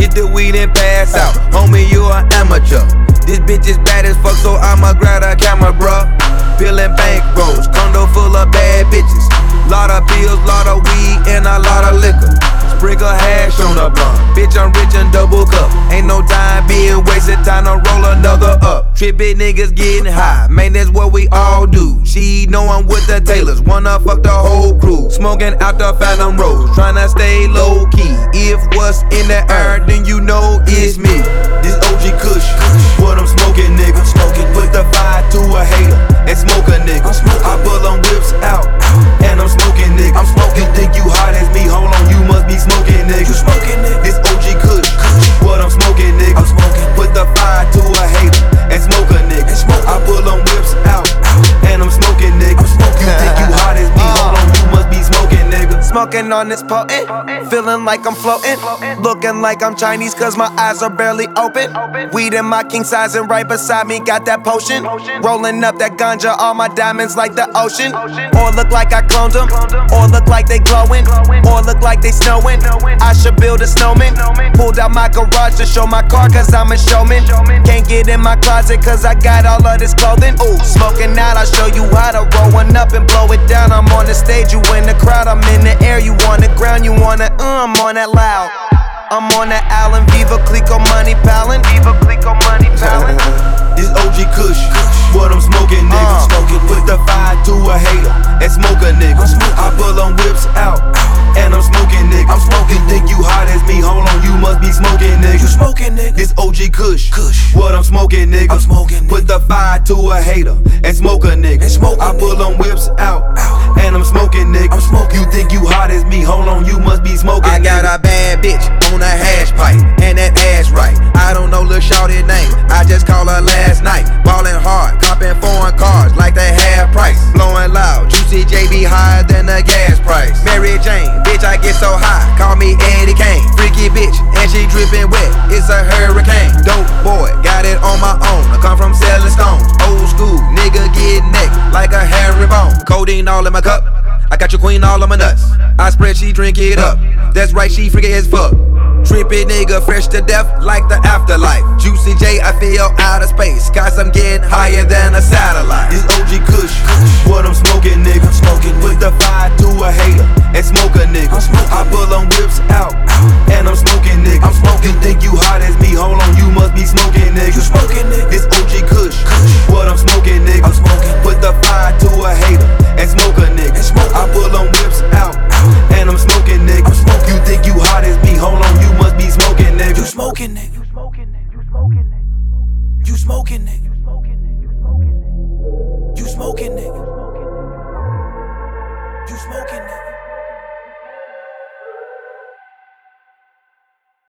Hit the weed and pass out. Homie, you an amateur. This bitch is bad as fuck, so I'ma grab a camera, bruh. Peeling bank rolls, condo full of bad bitches. Lot of pills, lot of weed, and a lot of liquor. Sprinkle hash on the blunt. Bitch, I'm rich and double cup. Ain't no time being wasted, time to roll another up. Trippin' niggas getting high, man, that's what we all do. She know I'm with the Taylors, wanna fuck the whole crew. Smoking out the Phantom Rose, tryna stay low key. If what's in the air, then you know it's me. This OG Kush, what I'm smoking, nigga. Put the fire to a hater and smoke a nigga. I pull them whips out, and I'm smoking, nigga. You think you hot as me? Hold on, you must be smoking, nigga. This OG Kush, what I'm smoking, nigga. Put the fire to a hater and smoke a nigga. I pull them whips out, and I'm smoking, nigga. You think you hot as me? Hold on, you must be smoking, nigga. Smoking on this potent, feeling like I'm floating. Looking like I'm Chinese cause my eyes are barely open. Weed in my king size and right beside me got that potion. Rolling up that ganja, all my diamonds like the ocean. Or look like I cloned them, or look like they glowing, or look like they snowing. I should build a snowman. Pulled out my garage to show my car cause I'm a showman. Can't get in my closet cause I got all of this clothing. Ooh, smoking out, I'll show you how to roll one up and blow it down. I'm on the stage, you in the crowd, I'm in the air, you on the ground, you wanna, I'm on that loud. I'm on that Allen, Viva Clico money pallin', Viva Clico money pallin'. This OG Kush, what I'm smoking, nigga. Put the fire to a hater and smoke a nigga. I pull them whips out, and I'm smoking, nigga. You think you hot as me? Hold on, you must be smoking, nigga. This OG Kush, what I'm smoking, nigga. Put the fire to a hater and smoke a nigga. I pull them whips out, and I'm smoking, nigga. You think you hot as me? Hold on, you must be smoking. I got a bad bitch on a hash pipe, and that ass right. I don't know lil' shorty name, I just call her last night. Ballin' hard, copping foreign cars like they half price. Blowing loud, Juicy J be higher than the gas price. Mary Jane, bitch, I get so high, call me Eddie Kane. Freaky bitch, and she drippin' wet, it's a hurricane. Dope boy, got it on my own, I come from selling stones. Old school, nigga get neck like a hairy bone. Codeine all in my cup, I got your queen all on my nuts. I spread, she drink it up, that's right, she freaky as fuck. Trippy nigga, fresh to death like the afterlife. Juicy J, I feel out of space, cause I'm getting higher than a satellite. This OG Kush, what I'm smoking, nigga. Put the fire to a hater and smoke a nigga. I pull them whips out, and I'm smoking, nigga. You think you hot as me? Hold on, you must be smoking, nigga. This OG Kush, what I'm smoking, nigga. Put the fire to a hater and smoke a nigga. I pull them whips out, and I'm smoking, nigga. You think you hot as me? Hold on, you must be smoking, nigga. You smoking, nigga. You smoking, nigga. You smoking, nigga. You smoking.